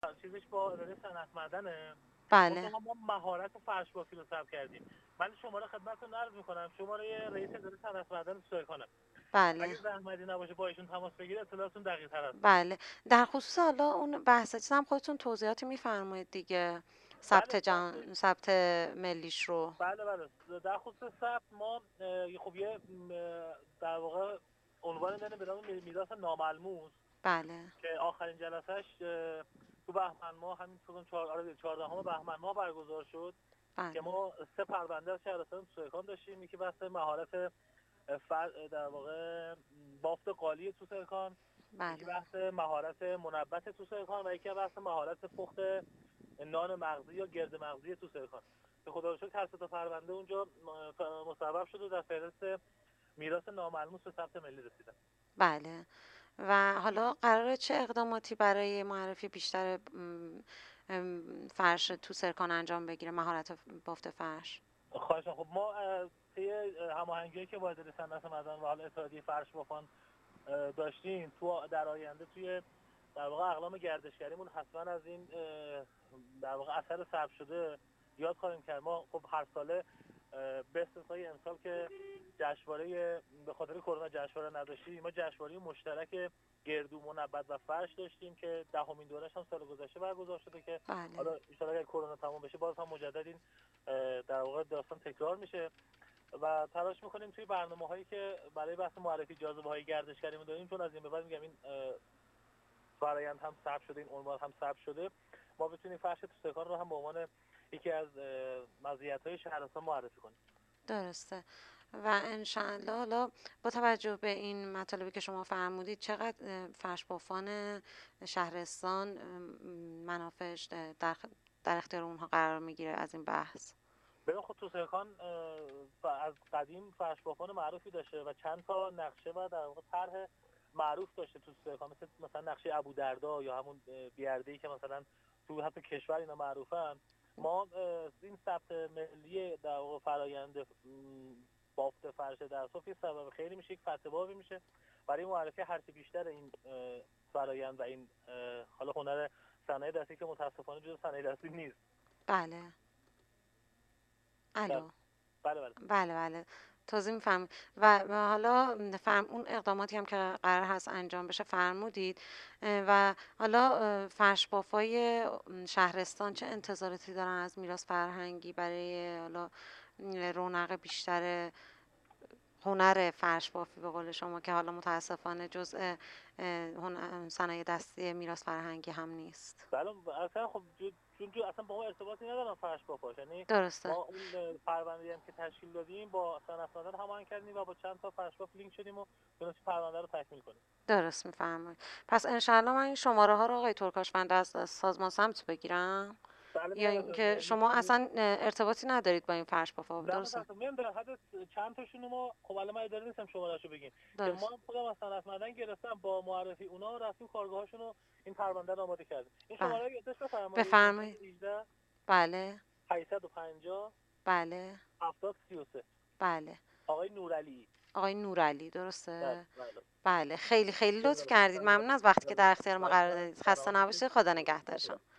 چیزش با اداره صنعت معدنه. بله. منتها ما مهارت فرش بافی رو ثبت کردیم. من شماره خدمتتون عرض میکنم، شماره رئیس اداره صنعت معدن سویکانه. بله. اگه زحمتی نباشه با ایشون تماس بگیره اطلاعاتتون دقیق تر هست. بله. در خصوص حالا اون بحث چیز هم خودتون توضیحاتی میفرمایید دیگه، بله ما ثبت ملیش رو. بله در خصوص ثبت ما خب یه در واقع عنوان داریم به نام میراث ناملموس بله. که آخرین جلسهش تو بهمن ماه، همین تو 14 بهمن ماه برگزار شد که بله. ما 3 پرونده از شهرستان سویکان داشتیم. یکی بحث مهارت در واقع بافت قالی تو سرکان، یکی بله. بحث مهارت منبت تو سرکان و یکی بحث مهارت پخت نان مغزی یا گرد مغزی تو سرکان که خدا رو شکر هر 3 تا پرونده اونجا مصوب شد و در فهرست میراث ناملموس به ثبت ملی رسیدن. بله. و حالا قراره چه اقداماتی برای معرفی بیشتر فرش تو سرکان انجام بگیره، مهارت بافت فرش؟ خواهشاً. خب ما طی هماهنگی‌هایی که با اداره صنعت معدن و حالا اتحادیه فرش بافان داشتیم تو در آینده توی در واقع اقلام گردشگریمون حتما از این در واقع اثر ثبت شده یاد خواهیم کرد. ما خب هر ساله به استثنای امسال که جشنواره به خاطر کرونا جشنواره نداشتیم، ما جشنواره مشترک گردو منبت و فرش داشتیم که 10مین دورش هم سال گذشته برگزار شده که بله. حالا ان اگر کرونا تموم بشه باز هم مجدد این در واقع داستان تکرار میشه و تلاش میکنیم توی برنامه‌هایی که برای بحث معرفی جاذبه‌های گردشگری داریم، چون از این به بعد میگم این فرآیند هم ثبت شده، این عنوان هم ثبت شده، ما بتونیم فرش تو سرکان رو هم به عنوان یکی از مزیت‌های شهرستان معرفی کنیم. درسته. و انشاءالله حالا با توجه به این مطالبی که شما فرمودید چقدر فرش بافان شهرستان منافعش در اختیار اونها قرار میگیره از این بحث؟ ببین خب تو سرکان از قدیم فرش بافان معروفی داشته و چند تا نقشه و در واقع طرح معروف داشته تو سرکان، مثلا نقشه ابودردا یا همون بیارده‌ای که مثلا تو حتی کشور اینا معروفن. ما این ثبت ملی در واقع فرآیند بافت فرش در صوف یه سبب خیلی میشه، یک فتوابی میشه برای معرفی هرچه بیشتر این فرآیند و این حالا هنر صنایع دستی که متاسفانه جز صنایع دستی نیست. بله. بله الو. بله. بله بله. توضیح میفهم. و حالا اون اقداماتی هم که قرار هست انجام بشه فرمودید. و حالا فرش بافای شهرستان چه انتظاراتی دارن از میراث فرهنگی برای حالا رونق بیشتر هنر فرش بافی به قول شما که حالا متاسفانه جزء صنایع دستی میراث فرهنگی هم نیست؟ بله اصلا خب چون اصلا با ما ارتباطی ندارن فرش بافاش، یعنی درسته. ما اون پرونده‌ای هم که تشکیل دادیم با صنعت معدن هماهنگ کردیم و با چند تا فرش باف لینک شدیم و تونستیم پرونده رو تکمیل کنیم. درست میفرمایید. پس انشاءالله من این شماره ها رو آقای ترکاشفند از سازمان سمت بگیرم، بله یا اینکه شما اصلا ارتباطی ندارید با این فرش بافا؟ در درسته. متاسفم میام در حد چند تاشون ما خب الان من اداره نیستم شماره‌اشو بگیم که درست. ما خودم از صنعت معدن گرفتم با معرفی اونا رفتیم کارگاهاشون رو این پرونده رو آماده کردیم. این بله. شماره رو یادداشت بفرمایید: بفرمایید. 918 بله. 850 بله. 7033. بله. آقای نورعلی. آقای نورعلی، بله درسته. بله. بله. خیلی خیلی لطف بذارید. کردید. ممنون از وقتی که در اختیار ما قرار سلامت دادید. خسته سلامت نباشید. خدا نگهدارشان.